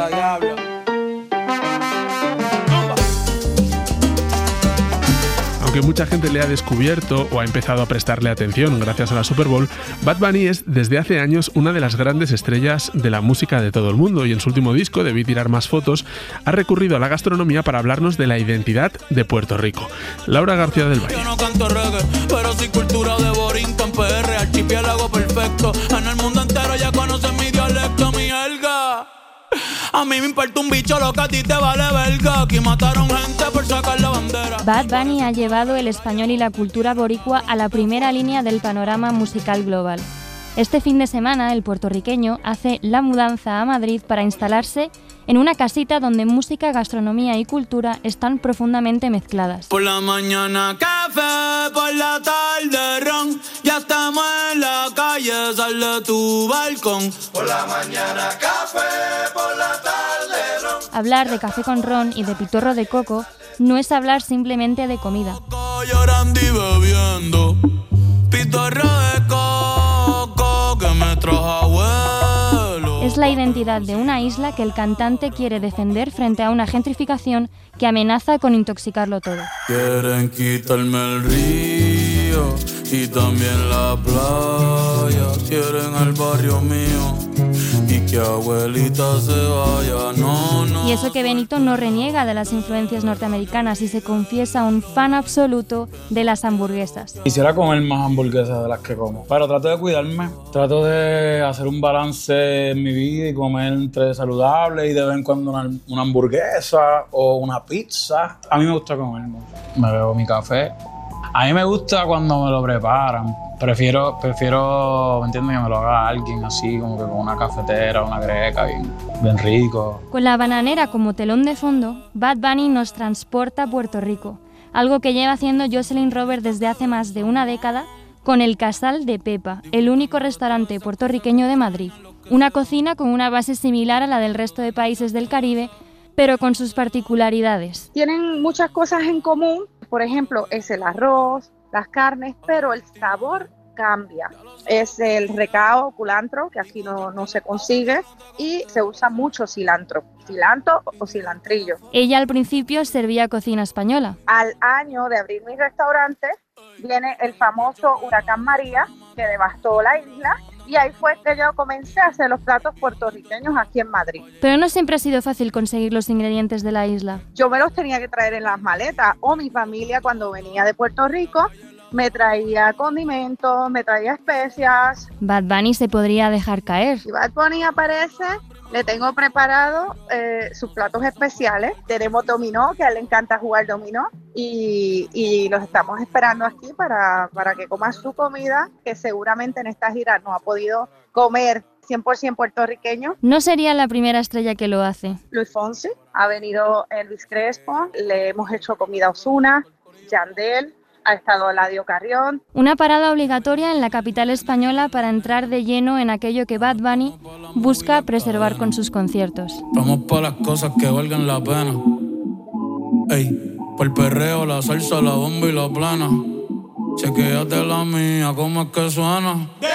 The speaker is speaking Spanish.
a diablo. Aunque mucha gente le ha descubierto o ha empezado a prestarle atención gracias a la Super Bowl, Bad Bunny es desde hace años una de las grandes estrellas de la música de todo el mundo y en su último disco, Debí tirar más fotos, ha recurrido a la gastronomía para hablarnos de la identidad de Puerto Rico. Laura García del Valle. Yo no canto reggae, pero sí cultura de Borinquen, PR, archipiélago perfecto. En el mundo entero ya conocen mi dialecto, mi jerga. A mí me importa un bicho lo que a ti te vale verga. Aquí mataron gente por sacar la bandera. Bad Bunny ha llevado el español y la cultura boricua a la primera línea del panorama musical global. Este fin de semana el puertorriqueño hace la mudanza a Madrid para instalarse en una casita donde música, gastronomía y cultura están profundamente mezcladas. Por la mañana café, por la tarde ron. Ya estamos en la calle, sal de tu balcón. Por la mañana café, por la tarde ron. Hablar de café con ron y de pitorro de coco no es hablar simplemente de comida. Llorando y bebiendo, pitorro de coco que me trajo abuelo. Es la identidad de una isla que el cantante quiere defender frente a una gentrificación que amenaza con intoxicarlo todo. Quieren quitarme el río y también la playa. Quieren el barrio mío y que abuelita se vaya. No, no. Y eso que Benito no reniega de las influencias norteamericanas y se confiesa un fan absoluto de las hamburguesas. Quisiera comer más hamburguesas de las que como, pero trato de cuidarme. Trato de hacer un balance en mi vida y comer entre saludable y de vez en cuando una hamburguesa o una pizza. A mí me gusta comer mucho. Me bebo mi café. A mí me gusta cuando me lo preparan. Prefiero, ¿me entiendes? Que me lo haga alguien así, como que con una cafetera, una greca, bien rico. Con la bananera como telón de fondo, Bad Bunny nos transporta a Puerto Rico, algo que lleva haciendo Jocelyn Robert desde hace más de una década con el Casal de Pepa, el único restaurante puertorriqueño de Madrid. Una cocina con una base similar a la del resto de países del Caribe, pero con sus particularidades. Tienen muchas cosas en común, por ejemplo, es el arroz, las carnes, pero el sabor cambia. Es el recao, culantro, que aquí no se consigue, y se usa mucho cilantro o cilantrillo. Ella al principio servía cocina española. Al año de abrir mi restaurante, viene el famoso huracán María, que devastó la isla, y ahí fue que yo comencé a hacer los platos puertorriqueños aquí en Madrid. Pero no siempre ha sido fácil conseguir los ingredientes de la isla. Yo me los tenía que traer en las maletas, o mi familia cuando venía de Puerto Rico me traía condimentos, me traía especias. Bad Bunny se podría dejar caer. Si Bad Bunny aparece, le tengo preparado sus platos especiales. Tenemos dominó, que a él le encanta jugar dominó, y los estamos esperando aquí para que coma su comida, que seguramente en esta gira no ha podido comer 100% puertorriqueño. No sería la primera estrella que lo hace. Luis Fonsi, ha venido Luis Crespo, le hemos hecho comida a Ozuna, Yandel, ha estado Eladio Carrión. Una parada obligatoria en la capital española para entrar de lleno en aquello que Bad Bunny busca preservar con sus conciertos. Vamos para las cosas que valgan la pena. Ey, por el perreo, la salsa, la bomba y la plana. Chequéate la mía, cómo es que suena.